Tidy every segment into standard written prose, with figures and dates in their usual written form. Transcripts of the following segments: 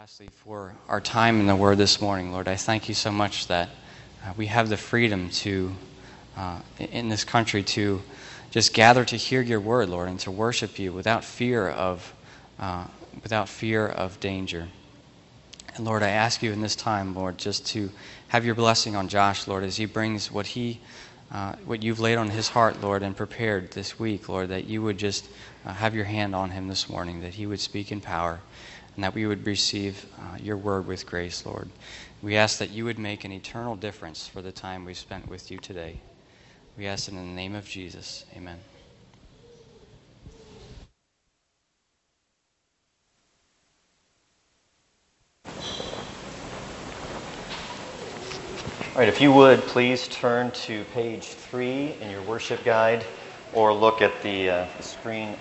lastly, for our time in the Word this morning, Lord, I thank you so much that we have the freedom to, in this country, to just gather to hear your Word, Lord, and to worship you without fear of danger. And Lord, I ask you in this time, Lord, just to have your blessing on Josh, Lord, as he brings what you've laid on his heart, Lord, and prepared this week, Lord, that you would just have your hand on him this morning, that he would speak in power, and that we would receive your word with grace, Lord. We ask that you would make an eternal difference for the time we've spent with you today. We ask it in the name of Jesus. Amen. All right, if you would, please turn to page 3 in your worship guide, or look at the screen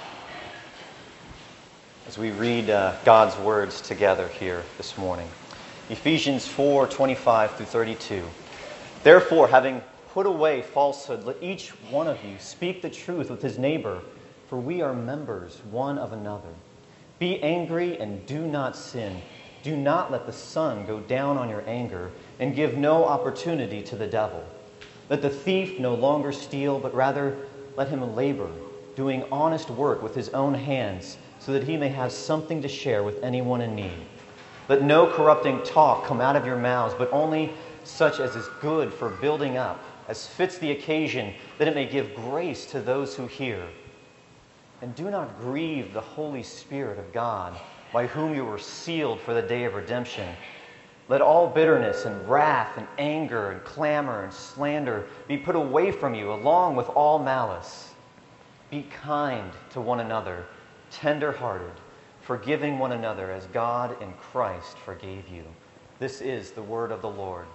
as we read God's words together here this morning. Ephesians 4:25 through 32. Therefore, having put away falsehood, let each one of you speak the truth with his neighbor, for we are members one of another. Be angry and do not sin. Do not let the sun go down on your anger, and give no opportunity to the devil. Let the thief no longer steal, but rather let him labor, doing honest work with his own hands, so that he may have something to share with anyone in need. Let no corrupting talk come out of your mouths, but only such as is good for building up, as fits the occasion, that it may give grace to those who hear. And do not grieve the Holy Spirit of God, by whom you were sealed for the day of redemption. Let all bitterness and wrath and anger and clamor and slander be put away from you, along with all malice. Be kind to one another, tender-hearted, forgiving one another as God in Christ forgave you. This is the word of the Lord.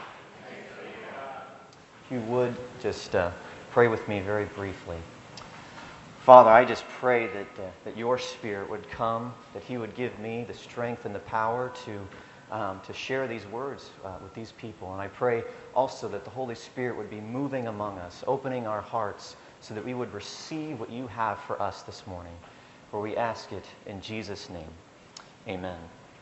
If you would, just pray with me very briefly. Father, I just pray that your Spirit would come, that he would give me the strength and the power to share these words with these people. And I pray also that the Holy Spirit would be moving among us, opening our hearts so that we would receive what you have for us this morning. For we ask it in Jesus' name. Amen.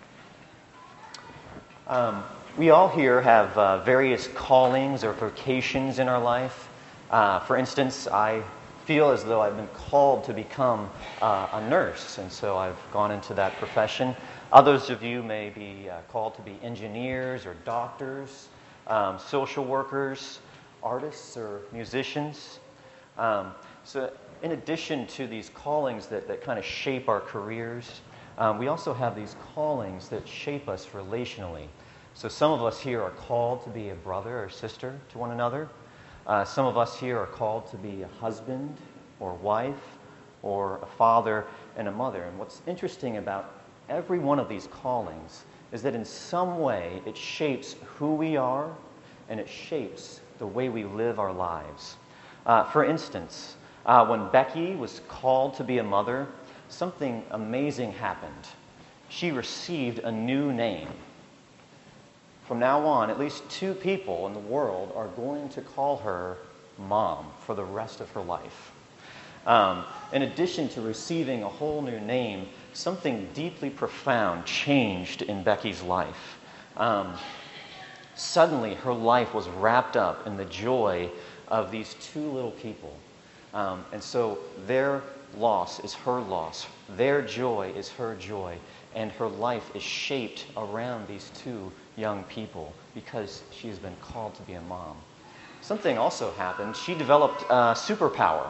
We all here have various callings or vocations in our life. For instance, I feel as though I've been called to become a nurse, and so I've gone into that profession. Others of you may be called to be engineers or doctors, social workers, artists or musicians. So in addition to these callings that kind of shape our careers, we also have these callings that shape us relationally. So some of us here are called to be a brother or sister to one another. Some of us here are called to be a husband or wife or a father and a mother. And what's interesting about every one of these callings is that in some way it shapes who we are and it shapes the way we live our lives. For instance, when Becky was called to be a mother, something amazing happened. She received a new name. From now on, at least 2 people in the world are going to call her Mom for the rest of her life. In addition to receiving a whole new name, something deeply profound changed in Becky's life. Suddenly, her life was wrapped up in the joy of these 2 little people. And so their loss is her loss. Their joy is her joy. And her life is shaped around these 2 young people because she has been called to be a mom. Something also happened. She developed superpower.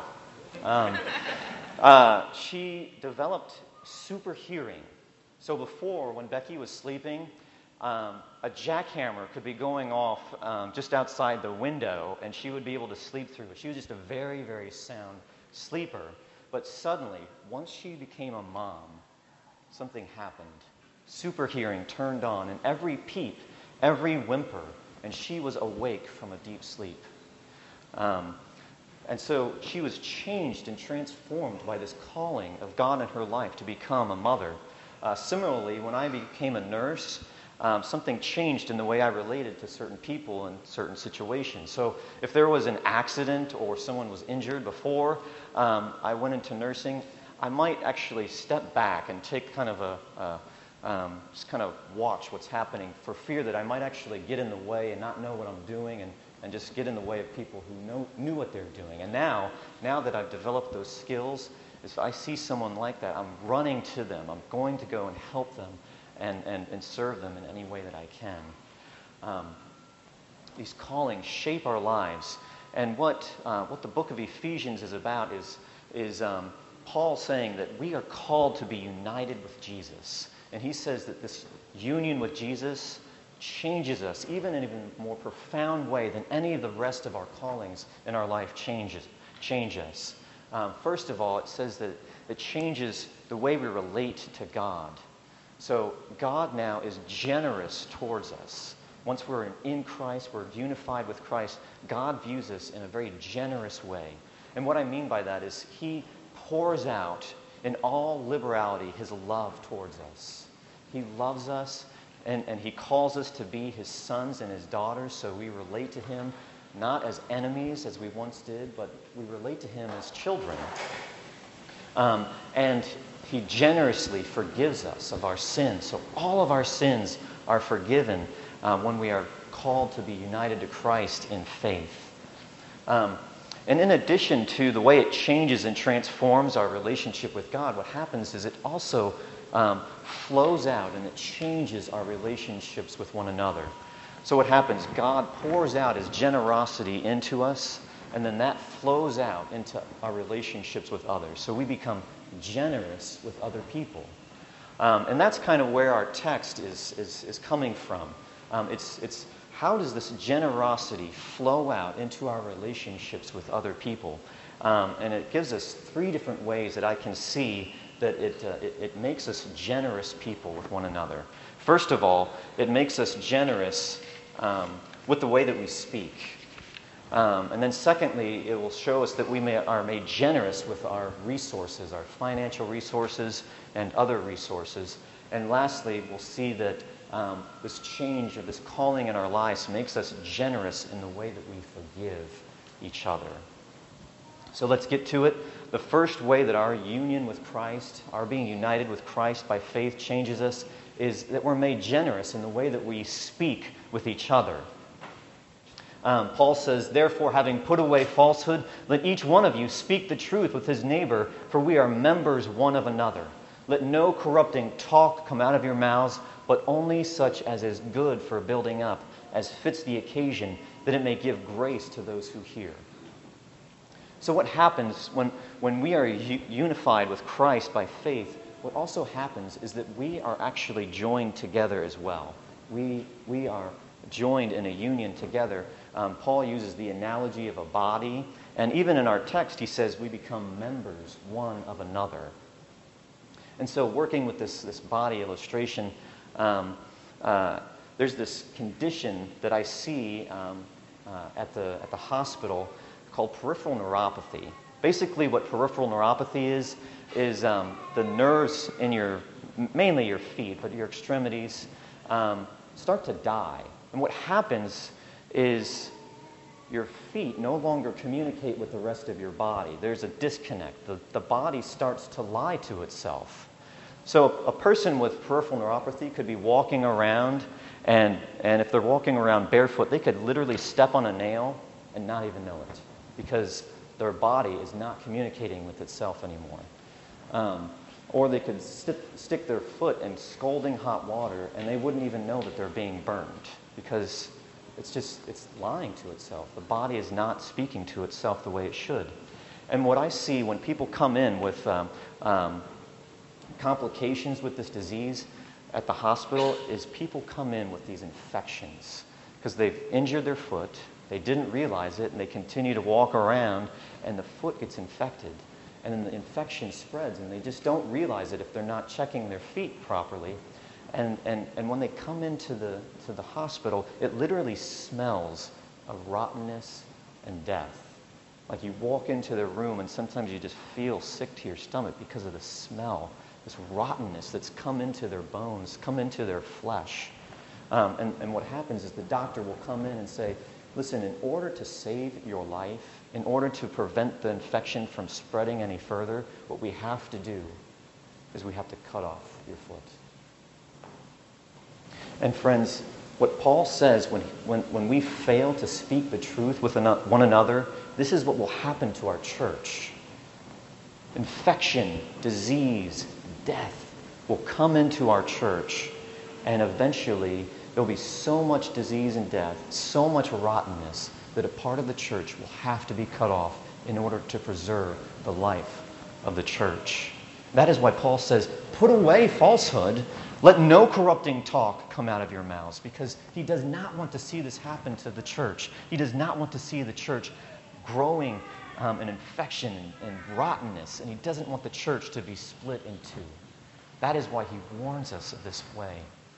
She developed super hearing. So before, when Becky was sleeping, a jackhammer could be going off just outside the window, and she would be able to sleep through it. She was just a very, very sound sleeper. But suddenly, once she became a mom, something happened. Super hearing turned on, and every peep, every whimper, and she was awake from a deep sleep. And so she was changed and transformed by this calling of God in her life to become a mother. Similarly, when I became a nurse, something changed in the way I related to certain people in certain situations. So if there was an accident or someone was injured before I went into nursing, I might actually step back and take kind of just kind of watch what's happening for fear that I might actually get in the way and not know what I'm doing and just get in the way of people who knew what they're doing. And now that I've developed those skills, if I see someone like that, I'm running to them. I'm going to go and help them and serve them in any way that I can. These callings shape our lives. And what the book of Ephesians is about is Paul saying that we are called to be united with Jesus. And he says that this union with Jesus changes us, even in an even more profound way than any of the rest of our callings in our life change us. First of all, it says that it changes the way we relate to God. So God now is generous towards us. Once we're in Christ, we're unified with Christ, God views us in a very generous way. And what I mean by that is He pours out in all liberality His love towards us. He loves us, and He calls us to be His sons and His daughters, so we relate to Him not as enemies as we once did, but we relate to Him as children. And He generously forgives us of our sins. So all of our sins are forgiven when we are called to be united to Christ in faith. And in addition to the way it changes and transforms our relationship with God, what happens is it also flows out and it changes our relationships with one another. So what happens? God pours out His generosity into us, and then that flows out into our relationships with others. So we become generous with other people. And that's kind of where our text is coming from. It's how does this generosity flow out into our relationships with other people? And it gives us three different ways that I can see that it makes us generous people with one another. First of all, it makes us generous with the way that we speak. And then secondly, it will show us that we are made generous with our resources, our financial resources and other resources. And lastly, we'll see that this change or this calling in our lives makes us generous in the way that we forgive each other. So let's get to it. The first way that our union with Christ, our being united with Christ by faith changes us, is that we're made generous in the way that we speak with each other. Paul says, "Therefore, having put away falsehood, let each one of you speak the truth with his neighbor, for we are members one of another. Let no corrupting talk come out of your mouths, but only such as is good for building up, as fits the occasion, that it may give grace to those who hear." So what happens when we are unified with Christ by faith, what also happens is that we are actually joined together as well. We are joined in a union together. Paul uses the analogy of a body, and even in our text he says we become members one of another. And so working with this body illustration, there's this condition that I see at the hospital called peripheral neuropathy. Basically what peripheral neuropathy is the nerves in mainly your feet, but your extremities start to die. And what happens is your feet no longer communicate with the rest of your body. There's a disconnect. The body starts to lie to itself. So a person with peripheral neuropathy could be walking around, and if they're walking around barefoot, they could literally step on a nail and not even know it, because their body is not communicating with itself anymore. Or they could stick their foot in scalding hot water, and they wouldn't even know that they're being burned, because it's lying to itself. The body is not speaking to itself the way it should. And what I see when people come in with complications with this disease at the hospital is people come in with these infections because they've injured their foot, they didn't realize it, and they continue to walk around, and the foot gets infected. And then the infection spreads, and they just don't realize it if they're not checking their feet properly. And when they come into the hospital, it literally smells of rottenness and death. Like you walk into the room, and sometimes you just feel sick to your stomach because of the smell, this rottenness that's come into their bones, come into their flesh. And what happens is the doctor will come in and say, listen, in order to save your life, in order to prevent the infection from spreading any further, what we have to do is we have to cut off your foot. And friends, what Paul says when we fail to speak the truth with one another, this is what will happen to our church. Infection, disease, death will come into our church, and eventually there'll be so much disease and death, so much rottenness, that a part of the church will have to be cut off in order to preserve the life of the church. That is why Paul says, put away falsehood. Let no corrupting talk come out of your mouths, because he does not want to see this happen to the church. He does not want to see the church growing in infection and rottenness, and he doesn't want the church to be split in two. That is why he warns us of this way.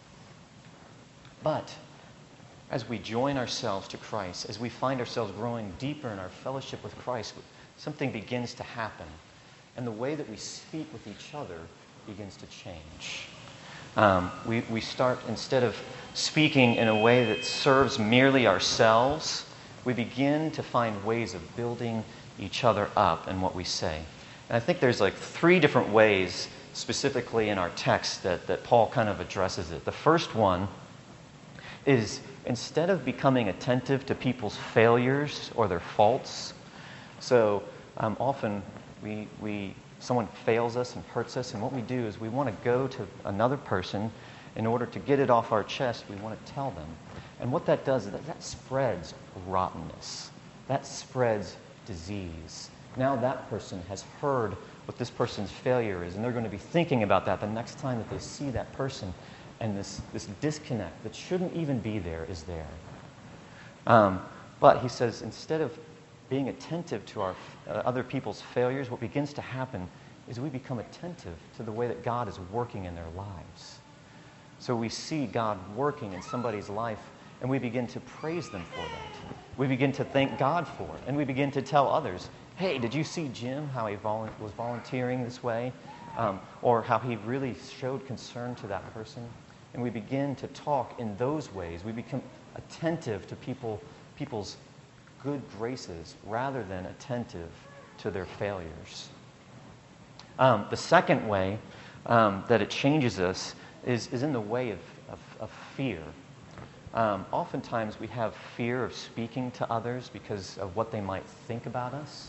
But as we join ourselves to Christ, as we find ourselves growing deeper in our fellowship with Christ, something begins to happen. And the way that we speak with each other begins to change. We start, instead of speaking in a way that serves merely ourselves, we begin to find ways of building each other up in what we say. And I think there's like 3 different ways, specifically in our text, that Paul kind of addresses it. The first one is, instead of becoming attentive to people's failures or their faults, so often someone fails us and hurts us, and what we do is we want to go to another person in order to get it off our chest. We want to tell them. And what that does is that spreads rottenness. That spreads disease. Now that person has heard what this person's failure is, and they're going to be thinking about that the next time that they see that person, and this disconnect that shouldn't even be there is there. But he says, instead of being attentive to our other people's failures, what begins to happen is we become attentive to the way that God is working in their lives. So we see God working in somebody's life, and we begin to praise them for that. We begin to thank God for it, and we begin to tell others, hey, did you see Jim, how he was volunteering this way? Or how he really showed concern to that person? And we begin to talk in those ways. We become attentive to people's good graces rather than attentive to their failures. The second way that it changes us is in the way of fear. Oftentimes we have fear of speaking to others because of what they might think about us.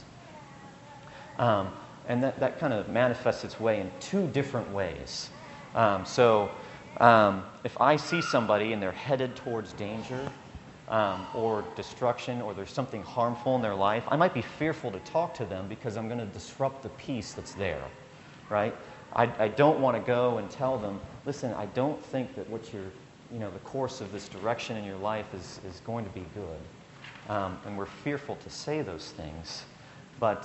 And that kind of manifests its way in 2 different ways. If I see somebody and they're headed towards danger or destruction, or there's something harmful in their life, I might be fearful to talk to them because I'm going to disrupt the peace that's there, right? I don't want to go and tell them, listen, I don't think that the course of this direction in your life is going to be good. And we're fearful to say those things. But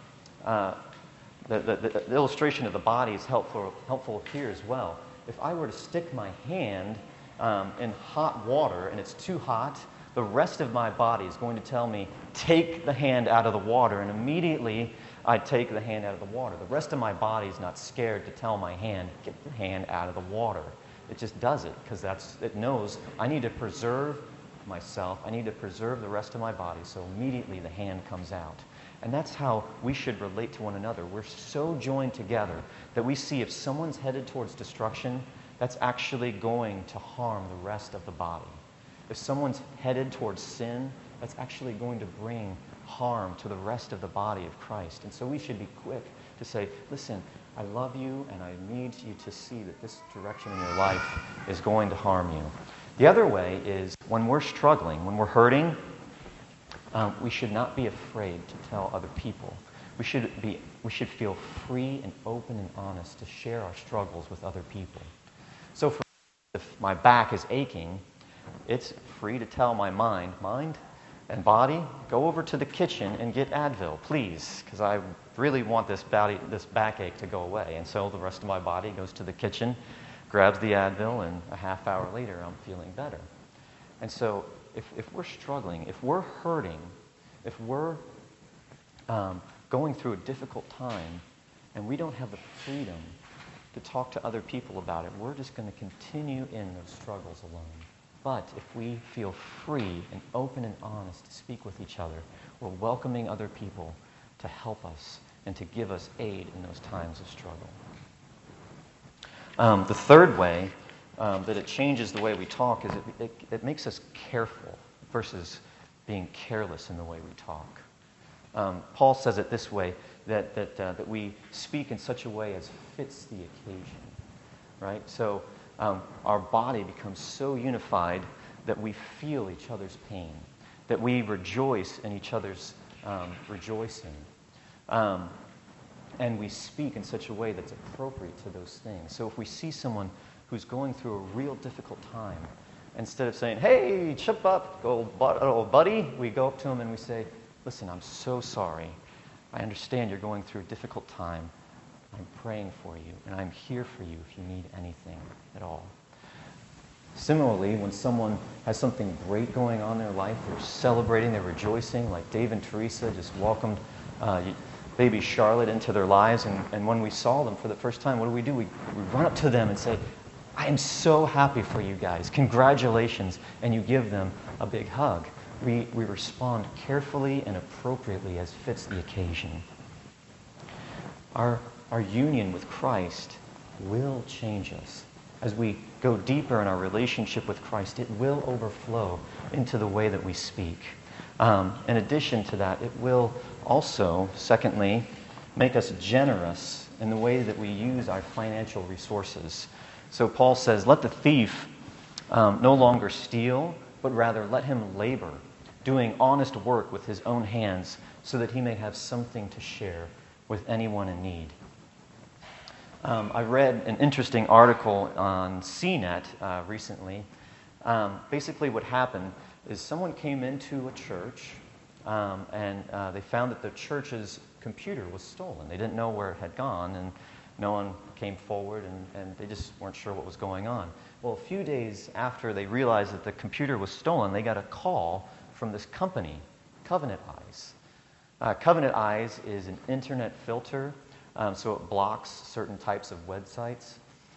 the illustration of the body is helpful here as well. If I were to stick my hand in hot water and it's too hot, the rest of my body is going to tell me, take the hand out of the water, and immediately I take the hand out of the water. The rest of my body is not scared to tell my hand, get the hand out of the water. It just does it because it knows I need to preserve myself. I need to preserve the rest of my body, so immediately the hand comes out. And that's how we should relate to one another. We're so joined together that we see if someone's headed towards destruction, that's actually going to harm the rest of the body. If someone's headed towards sin, that's actually going to bring harm to the rest of the body of Christ. And so we should be quick to say, listen, I love you and I need you to see that this direction in your life is going to harm you. The other way is when we're struggling, when we're hurting, we should not be afraid to tell other people. We should feel free and open and honest to share our struggles with other people. So if my back is aching, it's free to tell my mind and body, go over to the kitchen and get Advil, please, because I really want this backache to go away. And so the rest of my body goes to the kitchen, grabs the Advil, and a half hour later I'm feeling better. And so if we're struggling, if we're hurting, if we're going through a difficult time, and we don't have the freedom to talk to other people about it, we're just going to continue in those struggles alone. But if we feel free and open and honest to speak with each other, we're welcoming other people to help us and to give us aid in those times of struggle. The third way that it changes the way we talk is it makes us careful versus being careless in the way we talk. Paul says it this way, that we speak in such a way as fits the occasion, right? So our body becomes so unified that we feel each other's pain, that we rejoice in each other's rejoicing. And we speak in such a way that's appropriate to those things. So if we see someone who's going through a real difficult time, instead of saying, hey, chip up, old buddy, we go up to him and we say, listen, I'm so sorry. I understand you're going through a difficult time. I'm praying for you, and I'm here for you if you need anything at all. Similarly, when someone has something great going on in their life, they're celebrating, they're rejoicing, like Dave and Teresa just welcomed baby Charlotte into their lives, and when we saw them for the first time, what do? We run up to them and say, I am so happy for you guys. Congratulations. And you give them a big hug. We respond carefully and appropriately as fits the occasion. Our union with Christ will change us. As we go deeper in our relationship with Christ, it will overflow into the way that we speak. In addition to that, it will also, secondly, make us generous in the way that we use our financial resources. So Paul says, let the thief no longer steal, but rather let him labor, doing honest work with his own hands, so that he may have something to share with anyone in need. I read an interesting article on CNET recently. Basically what happened is someone came into a church and they found that the church's computer was stolen. They didn't know where it had gone, and no one came forward, and they just weren't sure what was going on. Well, a few days after they realized that the computer was stolen, they got a call from this company, Covenant Eyes. Covenant Eyes is an internet filter, so it blocks certain types of websites.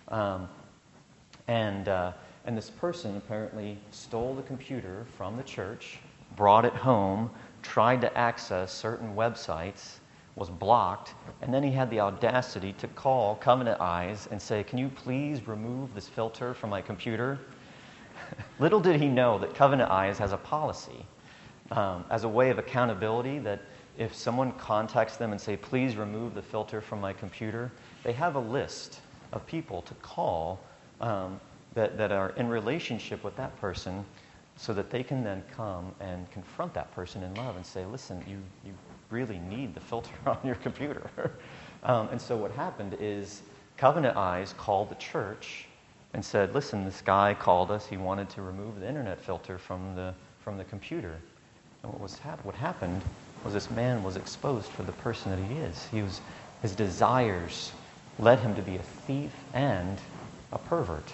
And this person apparently stole the computer from the church, brought it home, tried to access certain websites, was blocked, and then he had the audacity to call Covenant Eyes and say, can you please remove this filter from my computer? Little did he know that Covenant Eyes has a policy as a way of accountability, that if someone contacts them and say, please remove the filter from my computer, they have a list of people to call that are in relationship with that person, so that they can then come and confront that person in love and say, listen, you really need the filter on your computer. And so what happened is Covenant Eyes called the church and said, listen, this guy called us. He wanted to remove the internet filter from the computer. And what happened was this man was exposed for the person that he is. His desires led him to be a thief and a pervert.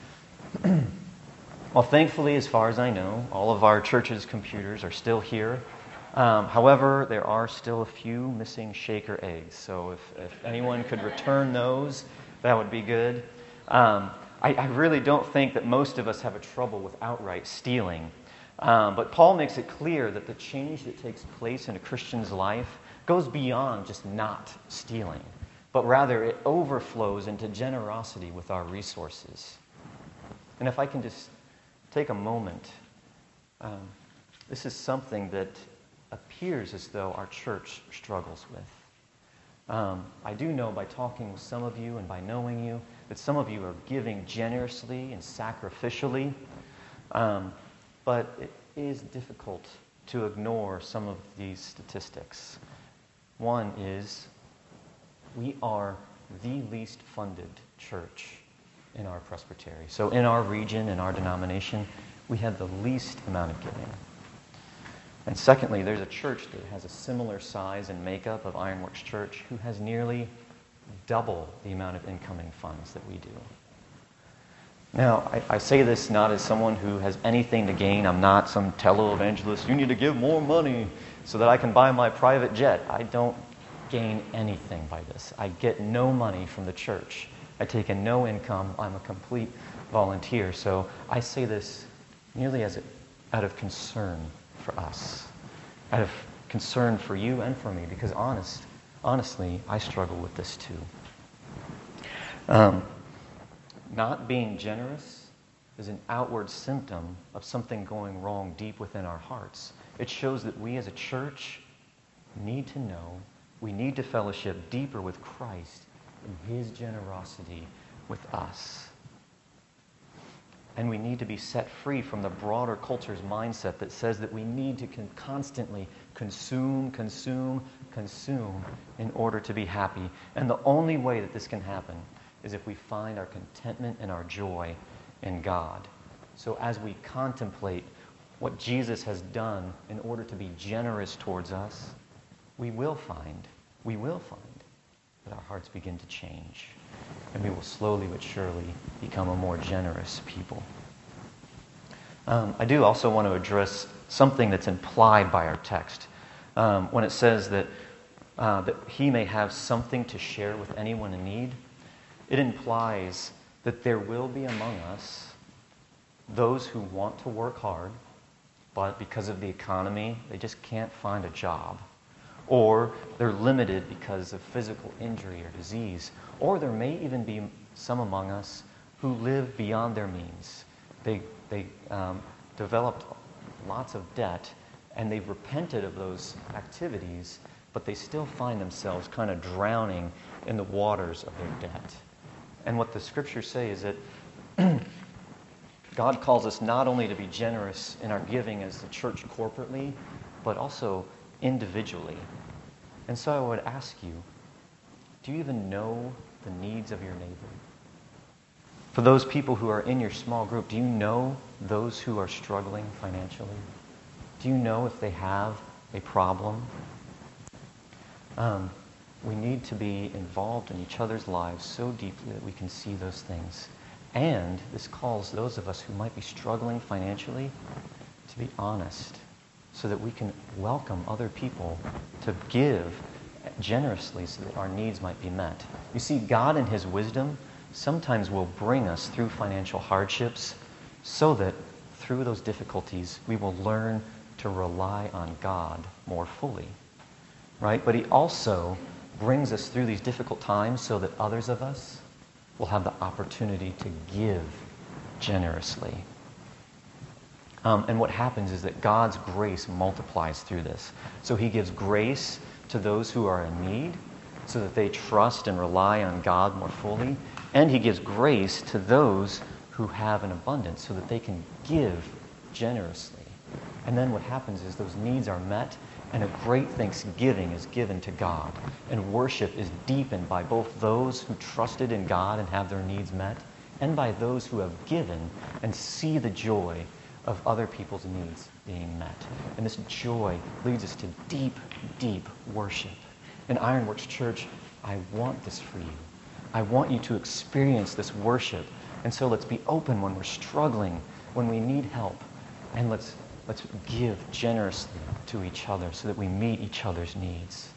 Well, thankfully, as far as I know, all of our church's computers are still here. However, there are still a few missing shaker eggs. So if anyone could return those, that would be good. I really don't think that most of us have a trouble with outright stealing. But Paul makes it clear that the change that takes place in a Christian's life goes beyond just not stealing, but rather it overflows into generosity with our resources. And if I can just take a moment, this is something that appears as though our church struggles with. I do know by talking with some of you and by knowing you that some of you are giving generously and sacrificially, but it is difficult to ignore some of these statistics. One is we are the least funded church in our presbytery. So in our region, in our denomination, we have the least amount of giving. And secondly, there's a church that has a similar size and makeup of Ironworks Church who has nearly double the amount of incoming funds that we do. Now, I say this not as someone who has anything to gain. I'm not some televangelist. You need to give more money so that I can buy my private jet. I don't gain anything by this. I get no money from the church. I take in no income. I'm a complete volunteer. So I say this merely out of concern for us, out of concern for you and for me, because honestly, I struggle with this too. Not being generous is an outward symptom of something going wrong deep within our hearts. It shows that we as a church need to know, we need to fellowship deeper with Christ in His generosity with us. And we need to be set free from the broader culture's mindset that says that we need to constantly consume in order to be happy. And the only way that this can happen is if we find our contentment and our joy in God. So as we contemplate what Jesus has done in order to be generous towards us, we will find that our hearts begin to change. And we will slowly but surely become a more generous people. I do also want to address something that's implied by our text. When it says that he may have something to share with anyone in need, it implies that there will be among us those who want to work hard, but because of the economy, they just can't find a job. Or they're limited because of physical injury or disease. Or there may even be some among us who live beyond their means. They developed lots of debt, and they've repented of those activities, but they still find themselves kind of drowning in the waters of their debt. And what the Scriptures say is that God calls us not only to be generous in our giving as the church corporately, but also individually. And so I would ask you, do you even know the needs of your neighbor? For those people who are in your small group, do you know those who are struggling financially? Do you know if they have a problem? We need to be involved in each other's lives so deeply that we can see those things. And this calls those of us who might be struggling financially to be honest, so that we can welcome other people to give generously so that our needs might be met. You see, God in His wisdom sometimes will bring us through financial hardships so that through those difficulties we will learn to rely on God more fully. Right? But He also brings us through these difficult times so that others of us will have the opportunity to give generously. And what happens is that God's grace multiplies through this. So He gives grace to those who are in need so that they trust and rely on God more fully. And He gives grace to those who have an abundance so that they can give generously. And then what happens is those needs are met, and a great thanksgiving is given to God. And worship is deepened by both those who trusted in God and have their needs met, and by those who have given and see the joy of other people's needs being met. And this joy leads us to deep, deep worship. In Ironworks Church, I want this for you. I want you to experience this worship. And so let's be open when we're struggling, when we need help, and let's give generously to each other so that we meet each other's needs.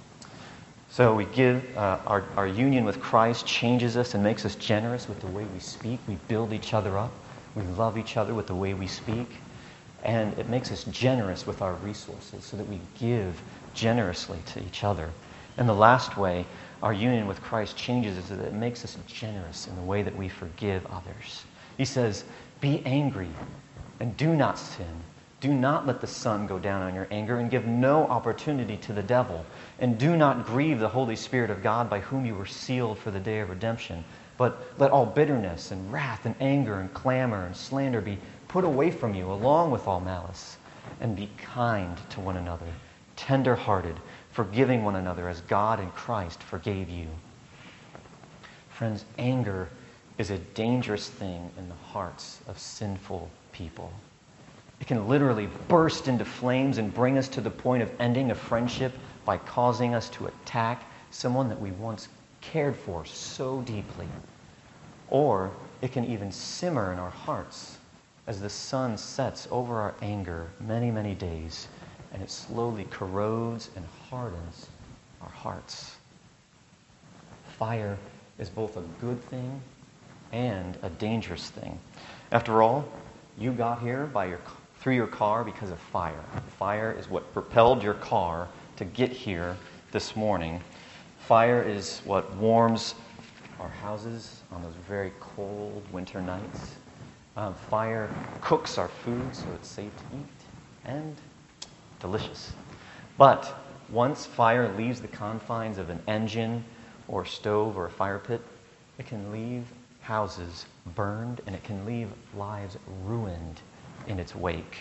So we give, our union with Christ changes us and makes us generous with the way we speak. We build each other up. We love each other with the way we speak. And it makes us generous with our resources so that we give generously to each other. And the last way our union with Christ changes is that it makes us generous in the way that we forgive others. He says, be angry and do not sin. Do not let the sun go down on your anger, and give no opportunity to the devil. And do not grieve the Holy Spirit of God, by whom you were sealed for the day of redemption. But let all bitterness and wrath and anger and clamor and slander be put away from you, along with all malice. And be kind to one another, tender-hearted, forgiving one another as God in Christ forgave you. Friends, anger is a dangerous thing in the hearts of sinful people. It can literally burst into flames and bring us to the point of ending a friendship by causing us to attack someone that we once cared for so deeply. Or it can even simmer in our hearts as the sun sets over our anger many, many days, and it slowly corrodes and hardens our hearts. Fire is both a good thing and a dangerous thing. After all, you got here through your car because of fire. Fire is what propelled your car to get here this morning. Fire is what warms our houses on those very cold winter nights. Fire cooks our food so it's safe to eat and delicious. But once fire leaves the confines of an engine or stove or a fire pit, it can leave houses burned and it can leave lives ruined in its wake.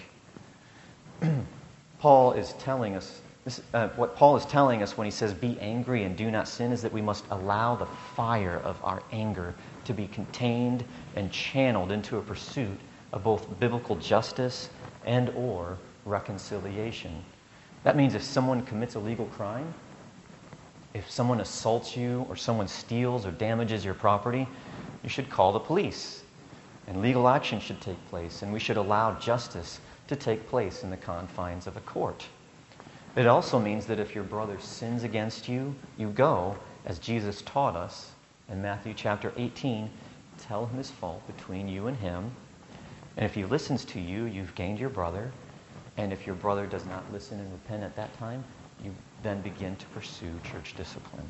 Paul is telling us, what Paul is telling us when he says, be angry and do not sin, is that we must allow the fire of our anger to be contained and channeled into a pursuit of both biblical justice and or reconciliation. That means if someone commits a legal crime, if someone assaults you or someone steals or damages your property, you should call the police. And legal action should take place, and we should allow justice to take place in the confines of a court. It also means that if your brother sins against you, you go, as Jesus taught us in Matthew chapter 18, tell him his fault between you and him. And if he listens to you, you've gained your brother. And if your brother does not listen and repent at that time, you then begin to pursue church discipline.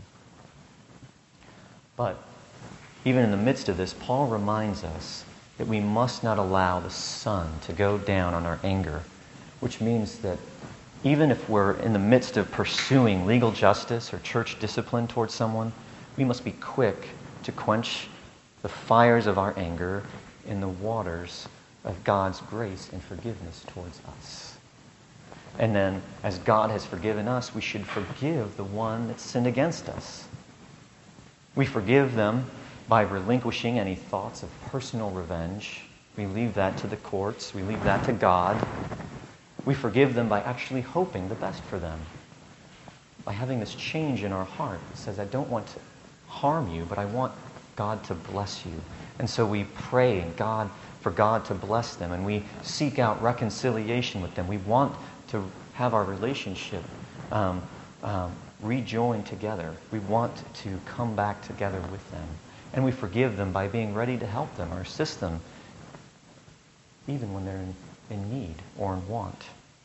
But even in the midst of this, Paul reminds us that we must not allow the sun to go down on our anger, which means that even if we're in the midst of pursuing legal justice or church discipline towards someone, we must be quick to quench the fires of our anger in the waters of God's grace and forgiveness towards us. And then, as God has forgiven us, we should forgive the one that sinned against us. We forgive them by relinquishing any thoughts of personal revenge. We leave that to the courts. We leave that to God. We forgive them by actually hoping the best for them. By having this change in our heart that says, I don't want to harm you, but I want God to bless you. And so we pray for God to bless them, and we seek out reconciliation with them. We want to have our relationship rejoined together. We want to come back together with them. And we forgive them by being ready to help them or assist them, even when they're in need or in want.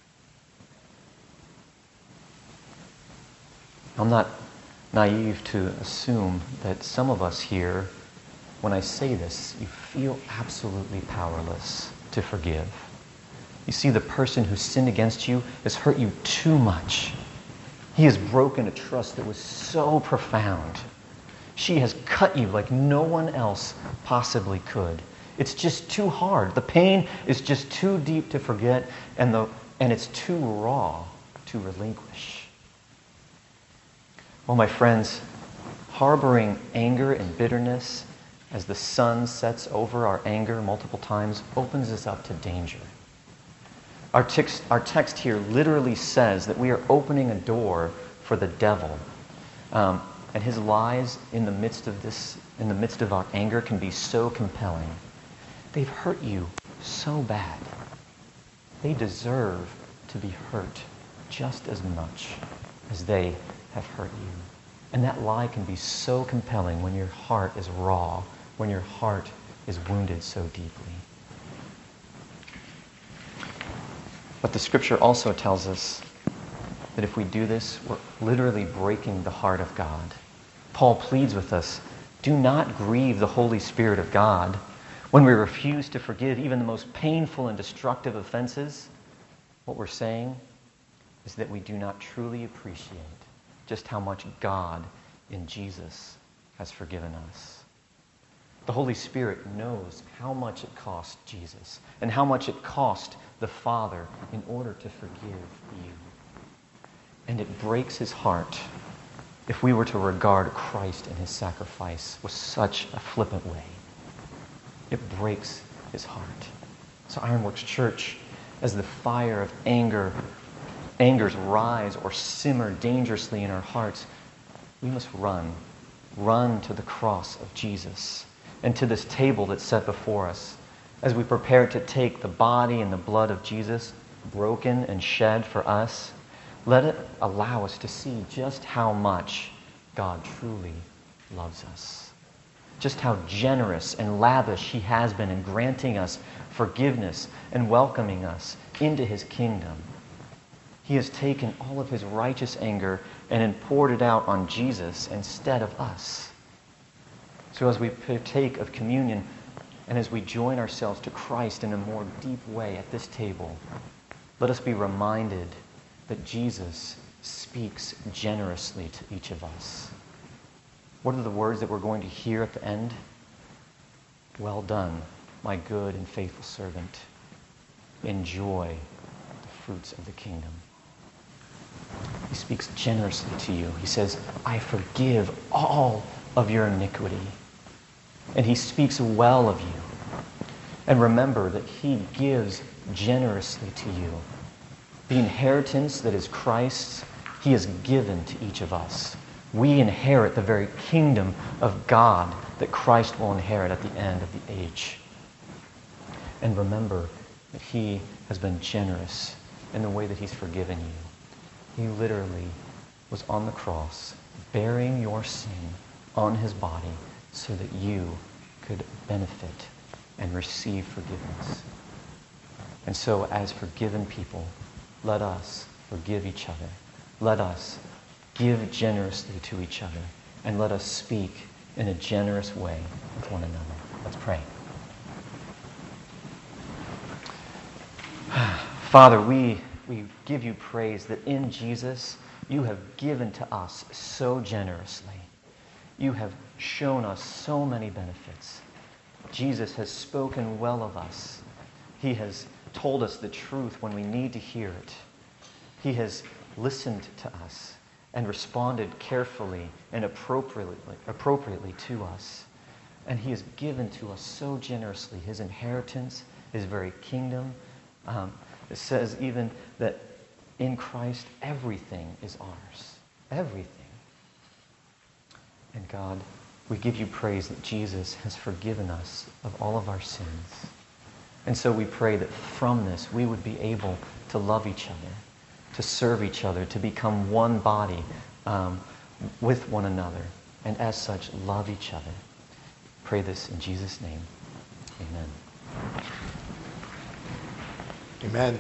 I'm not naive to assume that some of us here, when I say this, you feel absolutely powerless to forgive. You see, the person who sinned against you has hurt you too much. He has broken a trust that was so profound. She has cut you like no one else possibly could. It's just too hard. The pain is just too deep to forget, and it's too raw to relinquish. Well, my friends, harboring anger and bitterness as the sun sets over our anger multiple times opens us up to danger. Our text here literally says that we are opening a door for the devil. And his lies in the midst of our anger can be so compelling. They've hurt you so bad. They deserve to be hurt just as much as they have hurt you. And that lie can be so compelling when your heart is raw, when your heart is wounded so deeply. But the scripture also tells us that if we do this, we're literally breaking the heart of God. Paul pleads with us, do not grieve the Holy Spirit of God. When we refuse to forgive even the most painful and destructive offenses, what we're saying is that we do not truly appreciate just how much God in Jesus has forgiven us. The Holy Spirit knows how much it cost Jesus and how much it cost the Father in order to forgive you. And it breaks his heart if we were to regard Christ and his sacrifice with such a flippant way. It breaks his heart. So Ironworks Church, as the fire of angers rise or simmer dangerously in our hearts, we must run to the cross of Jesus and to this table that's set before us as we prepare to take the body and the blood of Jesus broken and shed for us. Let it allow us to see just how much God truly loves us. Just how generous and lavish he has been in granting us forgiveness and welcoming us into his kingdom. He has taken all of his righteous anger and poured it out on Jesus instead of us. So as we partake of communion and as we join ourselves to Christ in a more deep way at this table, let us be reminded that Jesus speaks generously to each of us. What are the words that we're going to hear at the end? Well done, my good and faithful servant. Enjoy the fruits of the kingdom. He speaks generously to you. He says, I forgive all of your iniquity. And he speaks well of you. And remember that he gives generously to you. The inheritance that is Christ's, he has given to each of us. We inherit the very kingdom of God that Christ will inherit at the end of the age. And remember that he has been generous in the way that he's forgiven you. He literally was on the cross, bearing your sin on his body so that you could benefit and receive forgiveness. And so as forgiven people, let us forgive each other. Let us give generously to each other. And let us speak in a generous way with one another. Let's pray. Father, we give you praise that in Jesus you have given to us so generously. You have shown us so many benefits. Jesus has spoken well of us. He has told us the truth when we need to hear it. He has listened to us and responded carefully and appropriately to us. And he has given to us so generously his inheritance, his very kingdom. It says even that in Christ everything is ours. Everything. And God, we give you praise that Jesus has forgiven us of all of our sins. And so we pray that from this we would be able to love each other, to serve each other, to become one body with one another, and as such love each other. Pray this in Jesus' name. Amen. Amen.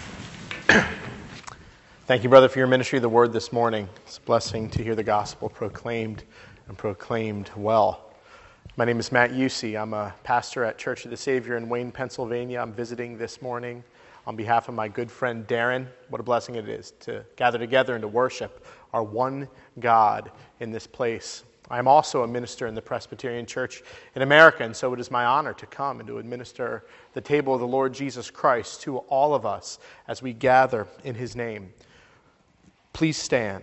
Thank you, brother, for your ministry of the word this morning. It's a blessing to hear the gospel proclaimed and proclaimed well. My name is Matt Usey. I'm a pastor at Church of the Savior in Wayne, Pennsylvania. I'm visiting this morning on behalf of my good friend Darren. What a blessing it is to gather together and to worship our one God in this place. I am also a minister in the Presbyterian Church in America, and so it is my honor to come and to administer the table of the Lord Jesus Christ to all of us as we gather in his name. Please stand.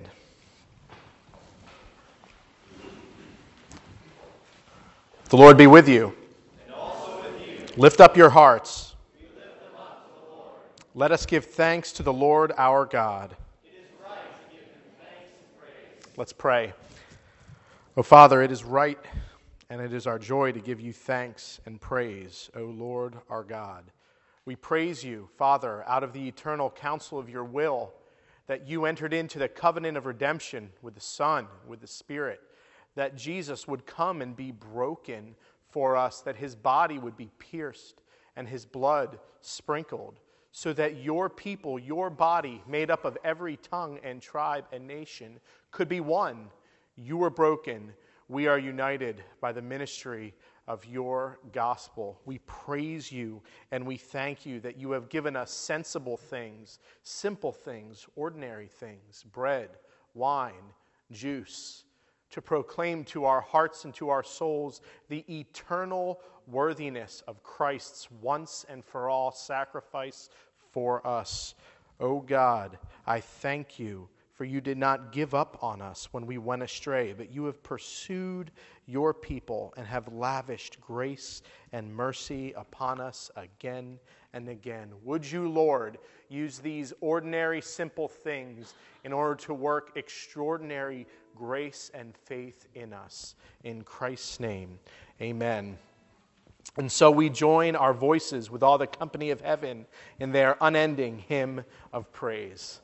The Lord be with you. And also with you. Lift up your hearts. We lift them up to the Lord. Let us give thanks to the Lord our God. It is right to give him thanks and praise. Let's pray. O Father, it is right and it is our joy to give you thanks and praise, O Lord our God. We praise you, Father, out of the eternal counsel of your will, that you entered into the covenant of redemption with the Son, with the Spirit, that Jesus would come and be broken for us, that his body would be pierced and his blood sprinkled, so that your people, your body, made up of every tongue and tribe and nation, could be one. You were broken. We are united by the ministry of your gospel. We praise you and we thank you that you have given us sensible things, simple things, ordinary things, bread, wine, juice, to proclaim to our hearts and to our souls the eternal worthiness of Christ's once and for all sacrifice for us. O God, I thank you, for you did not give up on us when we went astray, but you have pursued your people and have lavished grace and mercy upon us again and again. Would you, Lord, use these ordinary, simple things in order to work extraordinary grace and faith in us. In Christ's name, amen. And so we join our voices with all the company of heaven in their unending hymn of praise.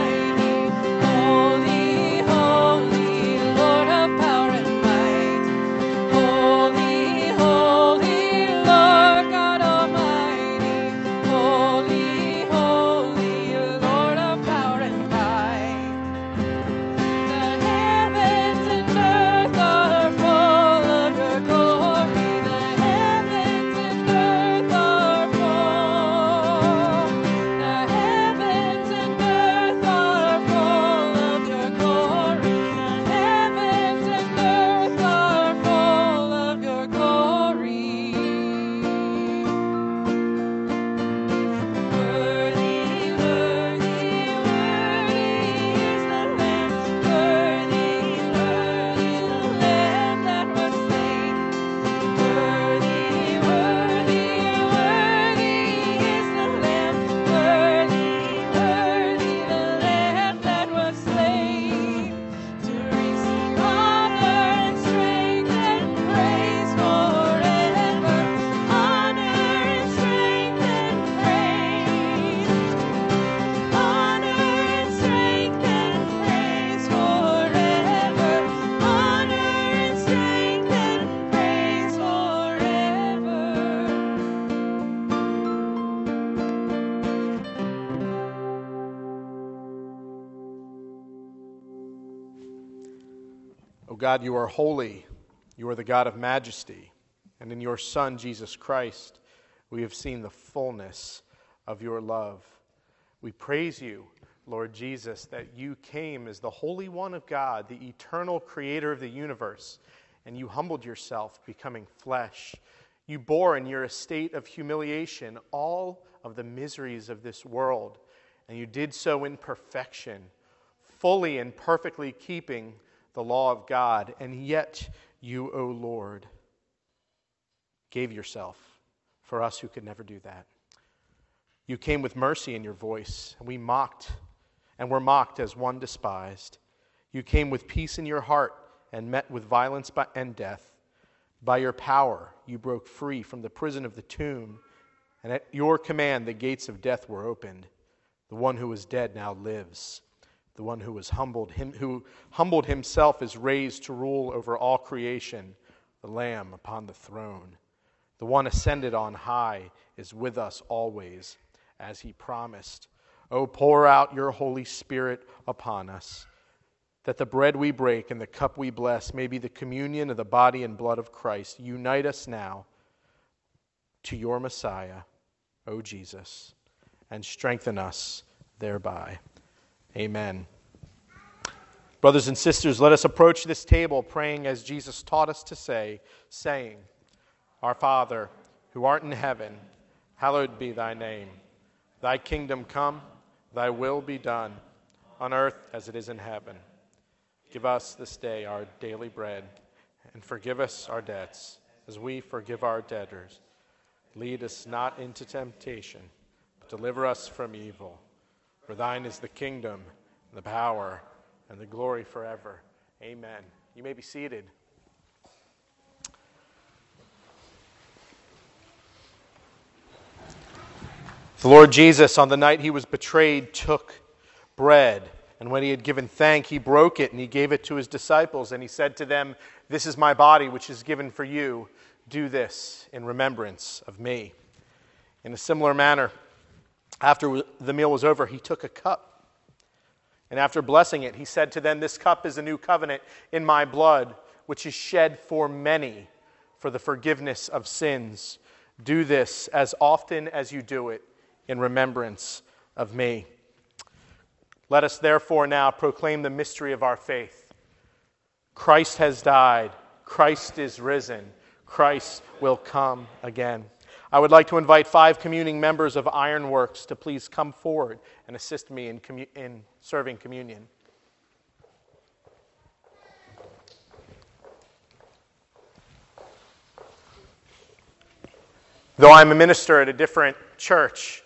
Holy, holy, Lord of power and might. God, you are holy. You are the God of majesty. And in your Son, Jesus Christ, we have seen the fullness of your love. We praise you, Lord Jesus, that you came as the Holy One of God, the eternal creator of the universe, and you humbled yourself, becoming flesh. You bore in your estate of humiliation all of the miseries of this world, and you did so in perfection, fully and perfectly keeping the law of God. And yet you, O Lord, gave yourself for us who could never do that. You came with mercy in your voice, and we mocked, and were mocked as one despised. You came with peace in your heart, and met with violence and death. By your power you broke free from the prison of the tomb, and at your command the gates of death were opened. The one who was dead now lives. The one who who humbled himself is raised to rule over all creation, the Lamb upon the throne. The one ascended on high is with us always, as he promised. Oh, pour out your Holy Spirit upon us, that the bread we break and the cup we bless may be the communion of the body and blood of Christ. Unite us now to your Messiah, O Jesus, and strengthen us thereby. Amen. Brothers and sisters, let us approach this table praying as Jesus taught us to say, saying, Our Father, who art in heaven, hallowed be thy name. Thy kingdom come, thy will be done, on earth as it is in heaven. Give us this day our daily bread, and forgive us our debts, as we forgive our debtors. Lead us not into temptation, but deliver us from evil. For thine is the kingdom, and the power, and the glory forever. Amen. You may be seated. The Lord Jesus, on the night he was betrayed, took bread. And when he had given thanks, he broke it and he gave it to his disciples. And he said to them, This is my body, which is given for you. Do this in remembrance of me. In a similar manner, after the meal was over, he took a cup. And after blessing it, he said to them, This cup is a new covenant in my blood, which is shed for many for the forgiveness of sins. Do this as often as you do it in remembrance of me. Let us therefore now proclaim the mystery of our faith. Christ has died. Christ is risen. Christ will come again. I would like to invite 5 communing members of Ironworks to please come forward and assist me in serving communion. Though I'm a minister at a different church,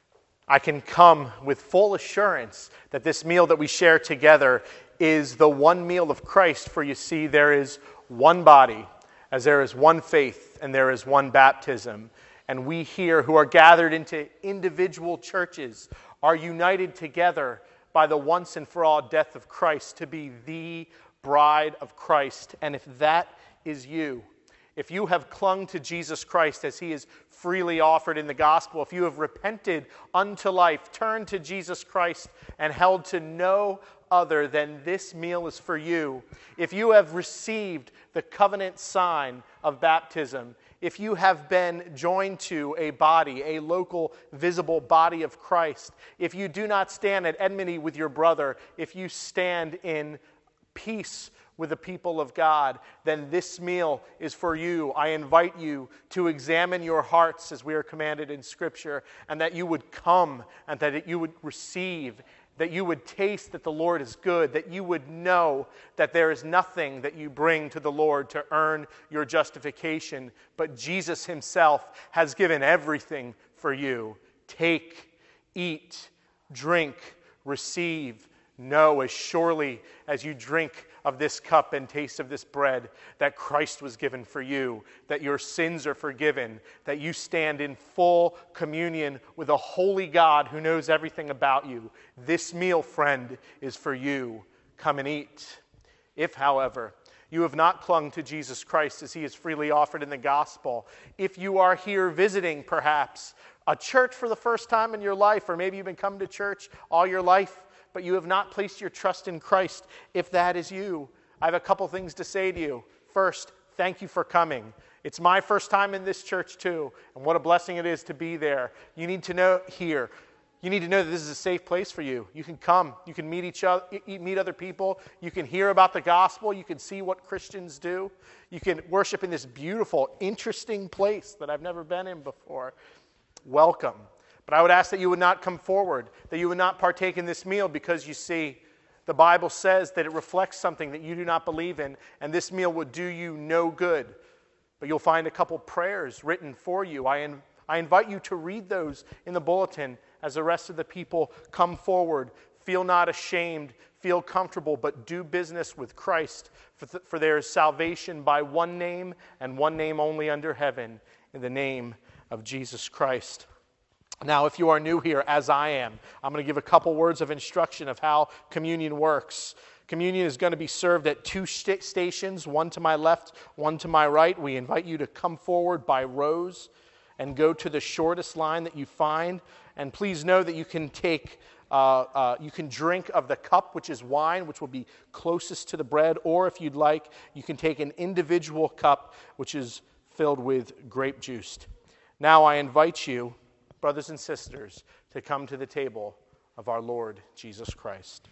I can come with full assurance that this meal that we share together is the one meal of Christ. For you see, there is one body, as there is one faith, and there is one baptism. And we here who are gathered into individual churches are united together by the once and for all death of Christ to be the bride of Christ. And if that is you, if you have clung to Jesus Christ as he is freely offered in the gospel, if you have repented unto life, turned to Jesus Christ and held to no other, then this meal is for you. If you have received the covenant sign of baptism, if you have been joined to a body, a local visible body of Christ, if you do not stand at enmity with your brother, if you stand in peace with the people of God, then this meal is for you. I invite you to examine your hearts as we are commanded in Scripture, and that you would come and that you would receive, that you would taste that the Lord is good, that you would know that there is nothing that you bring to the Lord to earn your justification, but Jesus himself has given everything for you. Take, eat, drink, receive. Know as surely as you drink of this cup and taste of this bread that Christ was given for you, that your sins are forgiven, that you stand in full communion with a holy God who knows everything about you. This meal, friend, is for you. Come and eat. If, however, you have not clung to Jesus Christ as he is freely offered in the gospel, if you are here visiting perhaps a church for the first time in your life, or maybe you've been coming to church all your life, but you have not placed your trust in Christ, if that is you, I have a couple things to say to you. First, thank you for coming. It's my first time in this church too, and what a blessing it is to be there. You need to know here. You need to know that this is a safe place for you. You can come. You can meet each other, meet other people. You can hear about the gospel. You can see what Christians do. You can worship in this beautiful, interesting place that I've never been in before. Welcome. But I would ask that you would not come forward, that you would not partake in this meal because you see, the Bible says that it reflects something that you do not believe in, and this meal would do you no good. But you'll find a couple prayers written for you. I invite you to read those in the bulletin as the rest of the people come forward. Feel not ashamed, feel comfortable, but do business with Christ. For there is salvation by one name and one name only under heaven, in the name of Jesus Christ. Now, if you are new here, as I am, I'm going to give a couple words of instruction of how communion works. Communion is going to be served at two stations, one to my left, one to my right. We invite you to come forward by rows and go to the shortest line that you find. And please know that you can drink of the cup, which is wine, which will be closest to the bread, or if you'd like, you can take an individual cup, which is filled with grape juice. Now I invite you, brothers and sisters, to come to the table of our Lord Jesus Christ.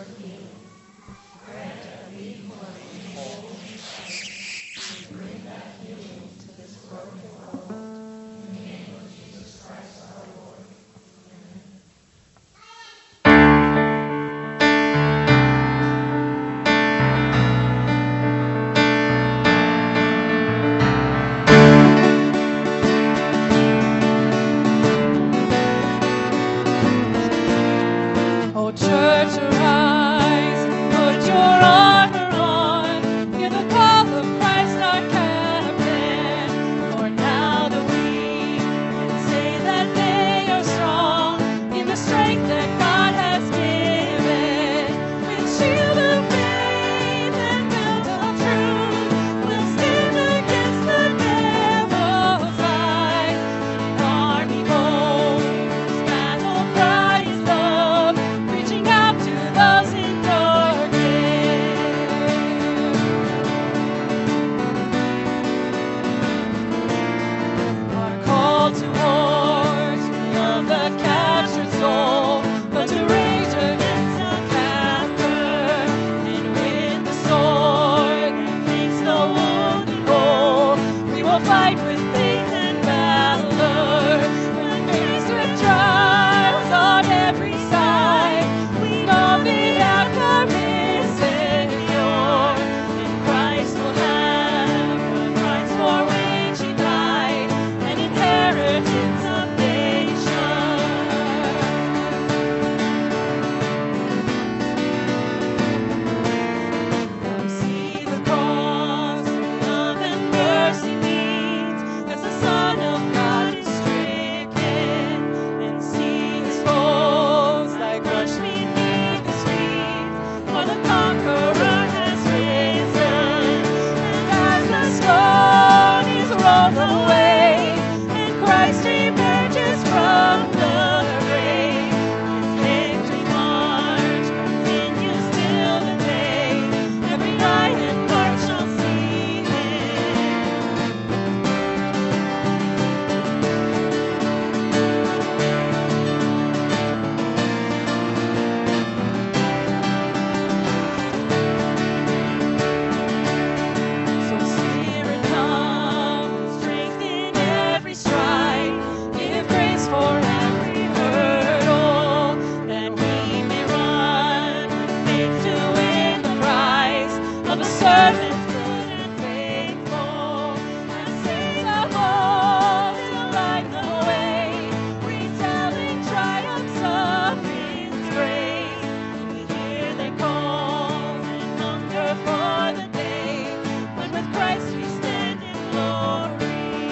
Oh, church, arise, put your armor on, hear the call of Christ our captain. For now the weak can say that they are strong in the strength that God has given. With shield of faith and belt of truth, we'll stand against the devil's lies. An army bold, whose battle cry is love, reaching out to those in darkness. Our call to war, to love the captured soul, but to rage against the captor. And with the sword that makes the wounded whole, we will fight with faith and valor. When faced with trials on every side, we know the outcome is secure. And Christ will have what Christ for which he died, an inheritance of nations. Come see the cross, love and mercy meet, as the Son of God is stricken, and see his foes like rush beneath his feet, for the conqueror has risen. And as the stone is rolled away, and Christ emerges from the grave, his victory march continues till the day every night and heart shall see him. So Spirit come, strengthen every stride, give grace for every hurdle, that we may run with faith to win the prize of the servants good and faithful. And sing of old to light the way, retelling triumphs of his grace. We hear their calls and hunger for the day when with Christ we stand in glory.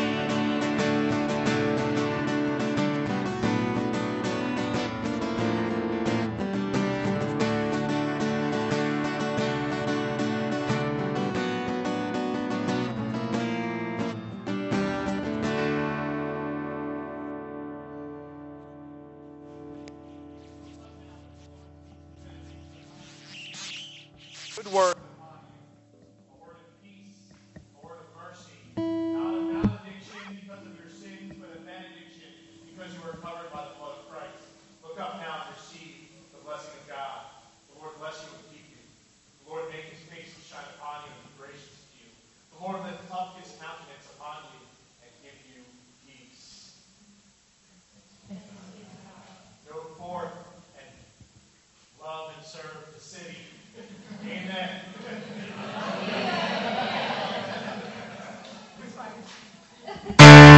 Good word. A word of peace, a word of mercy, not of malediction because of your sins, but of benediction because you are covered by the blood of Christ. Look up now and receive the blessing of God. The Lord bless you and keep you. The Lord make his face to shine upon you and be gracious to you. The Lord lift up his countenance upon you and give you peace. Go forth and love and serve the city. Amen.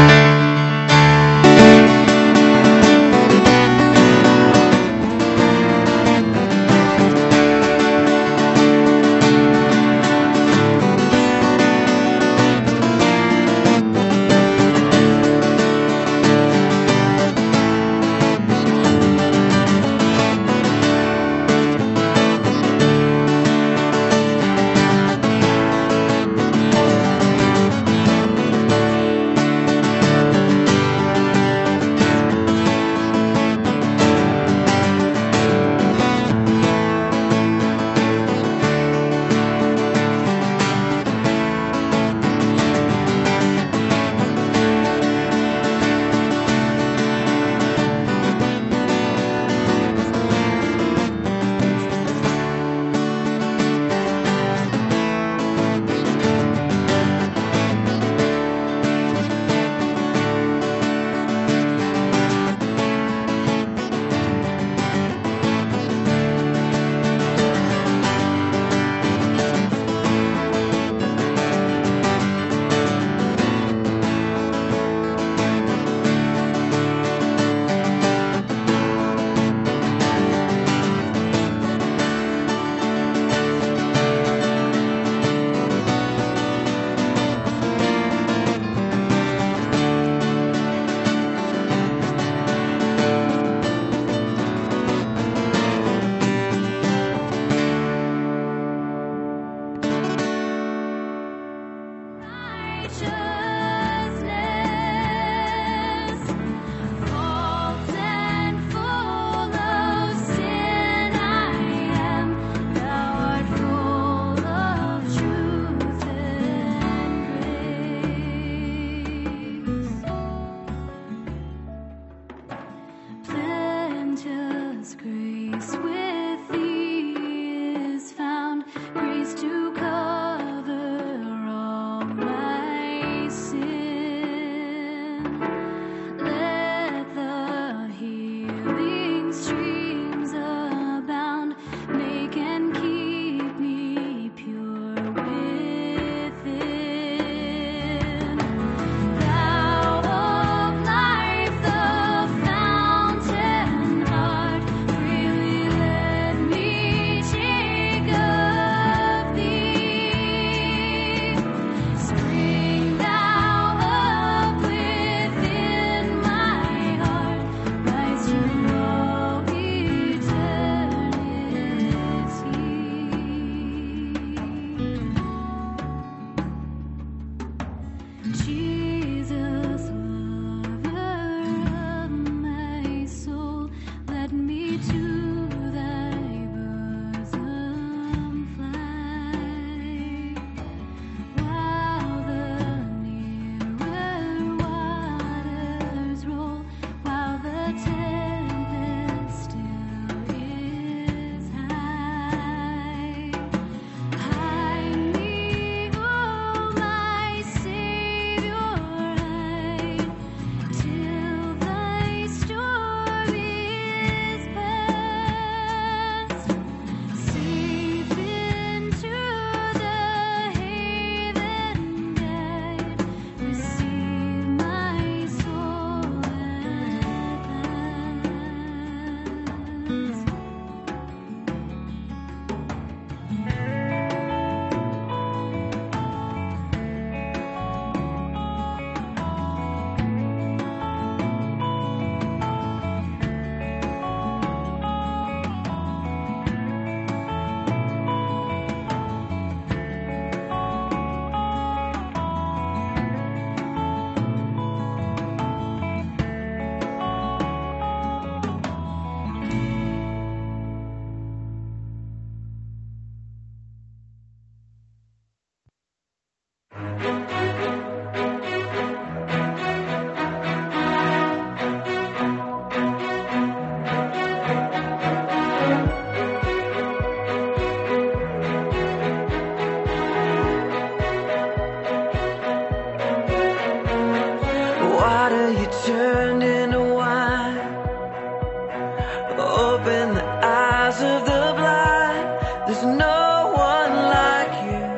of the blind. There's no one like you,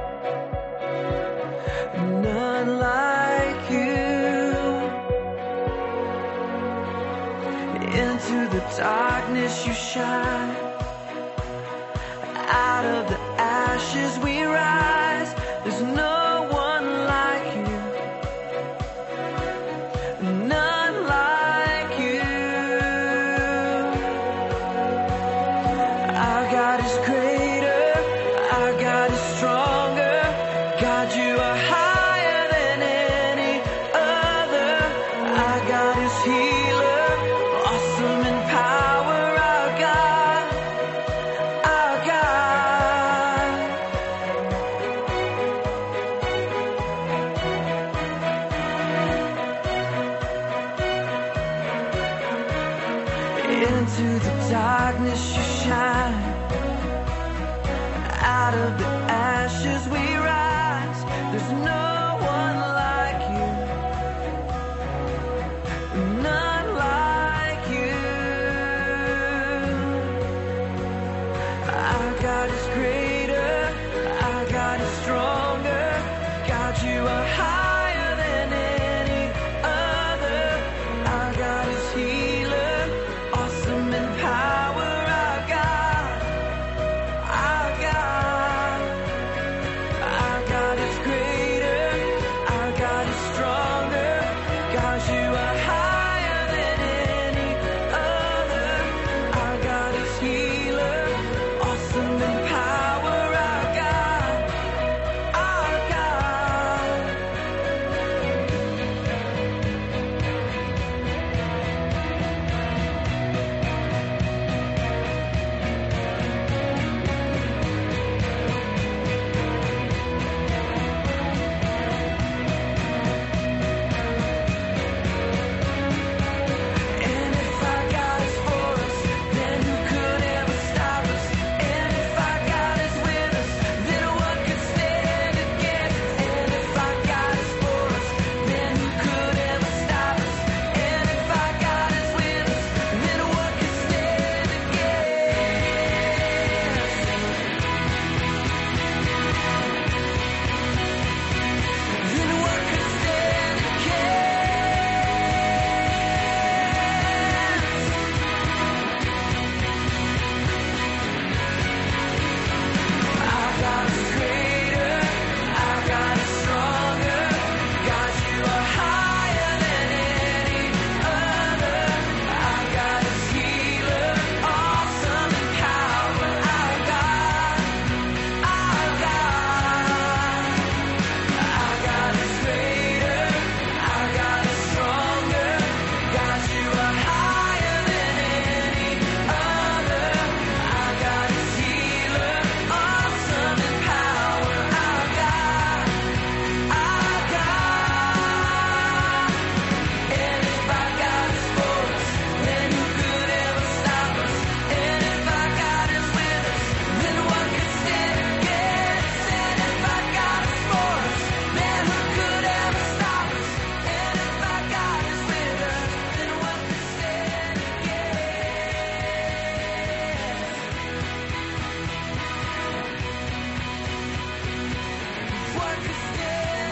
none like you. Into the darkness you shine, out of the ashes we rise. There's no one like you, none like you. Our God is greater, our God is stronger. God, you are higher than any other. Our God is healer, awesome in power. Our God, our God. Into the darkness you shine, out of the ashes we rise. There's no one like you, none like you. Our God is greater, our God is stronger. God, you are higher than any other. Our God is healer, awesome in power. Our God, our God. Our God is greater, our God is stronger. God, you are higher than any other. Our God is healer, awesome in power. Our God, our God. And if our God is for us, then who could ever stop us? And if our God is with us, then what could stand against? And if our God is for us, then who could ever stop us? And if our God is with us, then what could stand against? Then what could stand against? Our God is greater, our God is stronger. God, you are higher than any other. Our God is healer, awesome in power. Our God, our God. Our God is greater, our God is stronger. God, you are higher than any other. Our God is healer, awesome in power. Our God, our God. And if our God is for us, then who could ever stop us? And if our God is with us, then what could stand against? And if our God is for us, then who could ever stop us? And if our God is with us, then what could stand against? What could stand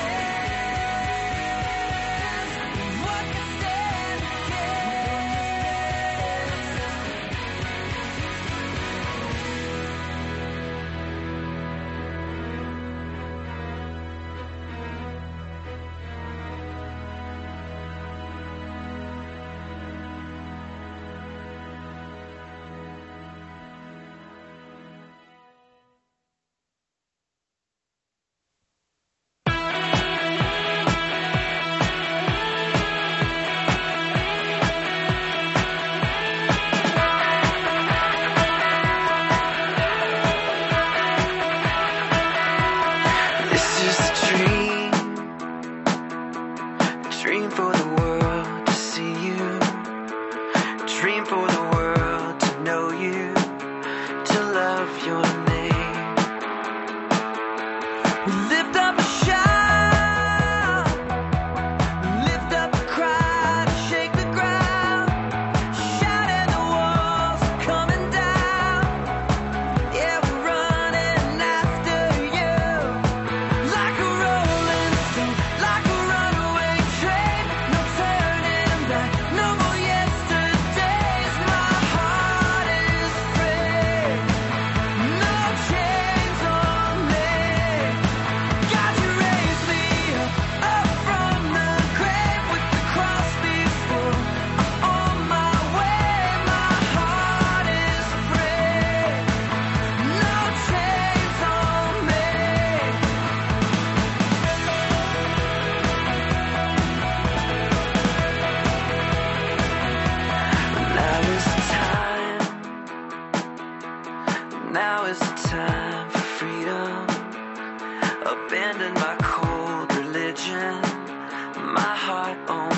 against? What could stand This is a dream for the world to see you, dream for the world to know you, to love your name. We lift up a shout, lift up a cry to shake the ground, shout and the walls are coming down. Now is the time for freedom. Abandon my cold religion. My heart owns